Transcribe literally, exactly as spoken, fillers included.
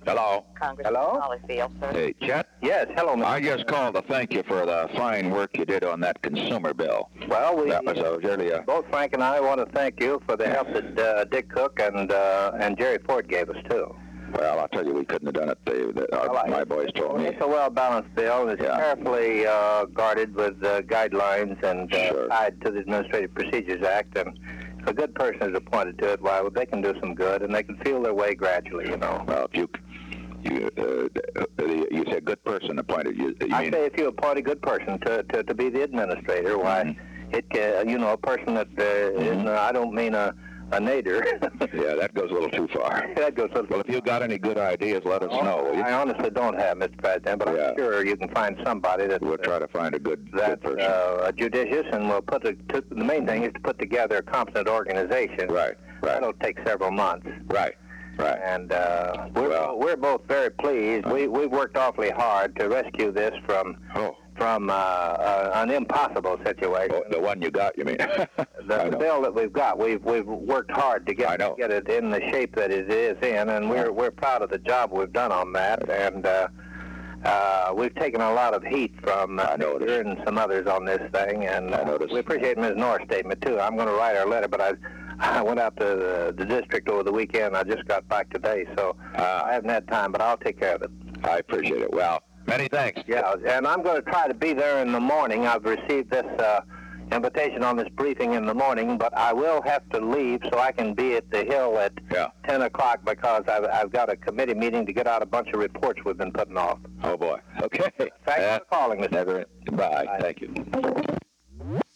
Hello. Congressman Hello? Hollyfield, sir. Hey, Chet. Yes, hello, Mister I just called to thank you for the fine work you did on that consumer bill. Well, we That was a really a... both Frank and I want to thank you for the help that uh, Dick Cook and uh, and Jerry Ford gave us too. Well, I'll tell you, we couldn't have done it. They, they, our, Well, I- my boys told me. It's a well-balanced bill. It's Yeah. carefully uh, guarded with uh, guidelines and uh, Sure. tied to the Administrative Procedures Act. And if a good person is appointed to it, well, they can do some good, and they can feel their way gradually, you know. Well, if you you uh, uh, you said good person appointed. You, you I mean say if you appoint a good person to, to, to be the administrator, why, Mhm. it can, you know, a person that uh, is, Mhm. uh, I don't mean a, a nader. yeah, that goes a little too far. That goes a Well, if you got any good ideas, let us know. Will you? I honestly don't have, Mister President, but Yeah. I'm sure you can find somebody that We'll try to find a good, good that's person. uh, judicious, and we'll put the, to, the main thing is to put together a competent organization. right, right, That'll take several months, right, right. and uh, we're Well- we're both very pleased. We we worked awfully hard to rescue this from Oh, from uh, uh, an impossible situation. oh, the one you got, you mean? The, I the know. bill that we've got, we've we've worked hard to I get know. get it in the shape that it is in, and we're we're proud of the job we've done on that. And uh, uh, we've taken a lot of heat from uh, I noticed. Victor and some others on this thing, and I uh, noticed. we appreciate Miz Norris' statement too. I'm going to write her letter, but I I went out to the, the district over the weekend. I just got back today, so I Uh, haven't had time, but I'll take care of it. I appreciate it. Well, many thanks. Yeah, and I'm going to try to be there in the morning. I've received this uh, invitation on this briefing in the morning, but I will have to leave so I can be at the Hill at Yeah. ten o'clock because I've, I've got a committee meeting to get out a bunch of reports we've been putting off. Oh boy. Okay. Thanks Uh, for calling, Mister Never. Bye. Bye. Thank you.